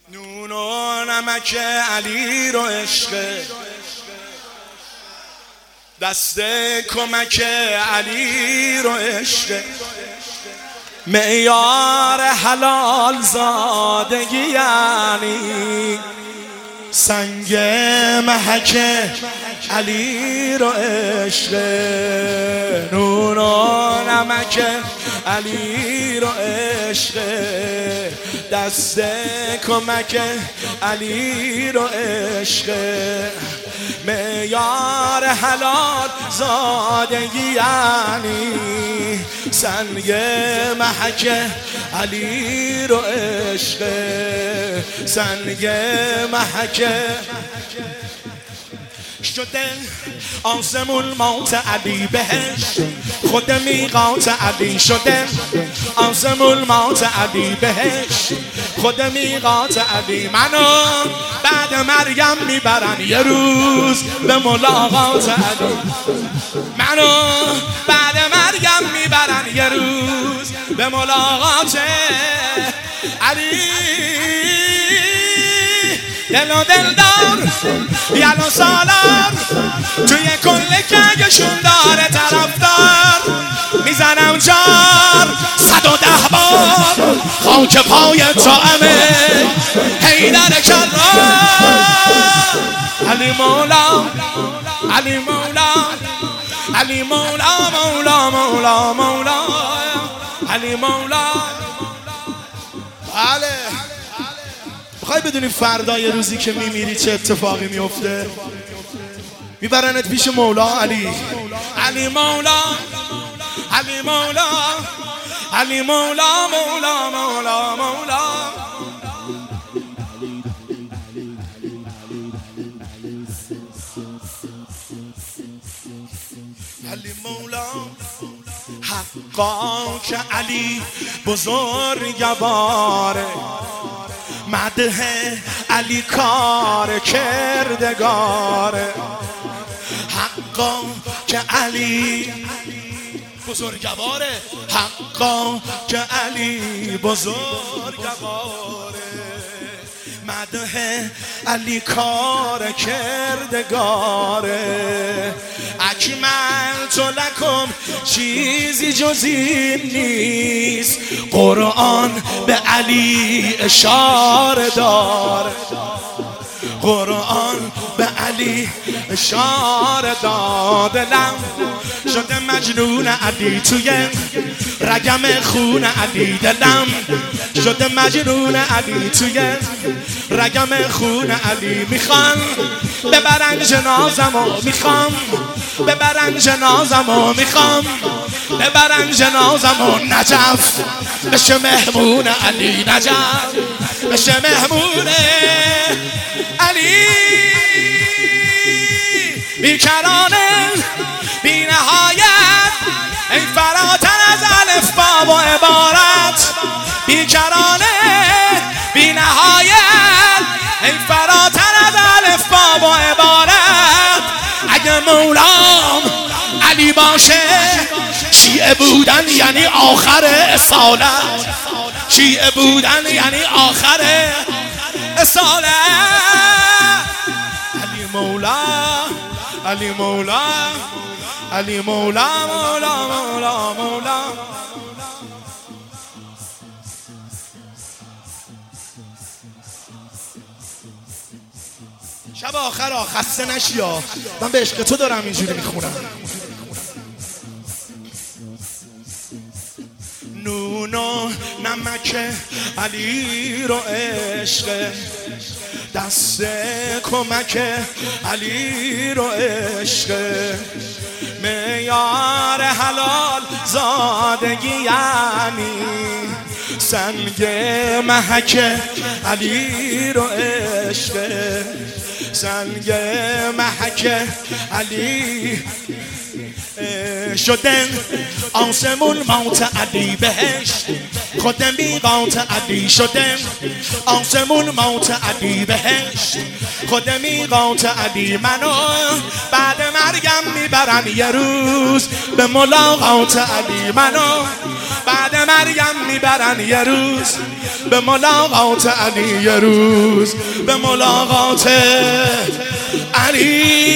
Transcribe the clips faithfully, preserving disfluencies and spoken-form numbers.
نون و نمک علی رو عشق، دست کمک علی رو عشق، معیار حلال زادگی یعنی سنگ محک علی رو عشق. نون و نمک علی رو عشق، دست کمک علی رو عشق، معیار حلال زادگی یعنی سنگ محک علی رو عشق، سنگ محک شده آسمون موت علی بهشت، خود میقات علی شده آسمون موت علی بهشت، خود میقات علی. منو بعد مریم میبرن یه روز به ملاقات علی، منو بعد مریم میبرن یه روز به ملاقات علی. دل و دلدار یلو سالار توی کل کگشون داره طرفدار، میزنم جار صد و ده بار خاک پای طاعمه حیدر کرار. علی مولا علی مولا علی مولا مولا مولا مولا علی مولا. بله میخوای بدونی فردا یه روزی که میمیری چه اتفاقی میفته؟ میبرنت پیش مولا علی. علی مولا علی مولا علی مولا مولا مولا مولا. علی مولا حقا که علی بزرگواره، مدح علی کار کردگاره، حقا که علی بزرگواره، حقا که علی بزرگواره، مدح علی کار کردگاره. اکملت لکم چیزی جز این نیست، قرآن به علی اشاره داره، قرآن به علی اشاره داده. دلم شده مجنون علی توی رگم خون علی، دلم شده مجنون علی توی رگم خون علی. میخوان ببرن جنازمو، میخوام ببرن جنازمو، میخوام ببرن جنازمو نجف بشه مهمون علی، نجف بشه مهمون علی. بیکرانه بی نهایت ای فراتر از الف با و عبارت، بیکرانه بی نهایت ای فراتر از الف با و عبارت. اگه مولام علی باشه شیعه بودن یعنی آخر اصالت، شیعه بودن یعنی آخر اصالت. علی مولا علی مولا علی مولا مولا مولا مولا. شب آخر ها خسته نشی ها، من به عشق تو دارم اینجوری میخونم. نون و نمک علی رو عشق، دست کمک علی رو عشق، معیار حلال زادگی یعنی سنگ محک علی رو عشق، سنگ محک علی شدن آسمون موت علی بهشت، خود میقات علی شدن آسمون موت علی بهشت، خود میقات علی. منو بعد مرگم میبرن یه روز به ملاقات علی، منو بعد مرگم میبرن یه روز به ملاقات علی یه روز، به ملاقات علی.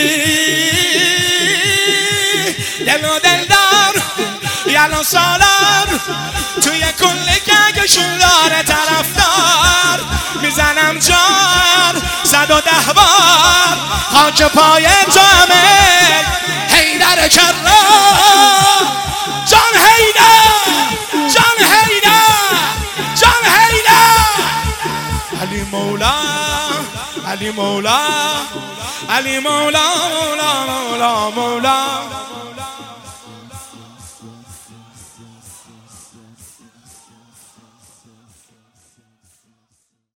دل و دلدار یلو سالار توی کل گگشون داره طرفدار. میزنم جان صد و ده بار خاک پای تو همه حیدر کرار. جان حیدر، جان حیدر، جان حیدر. علی مولا، علی مولا، علی مولا، مولا مولا مولا.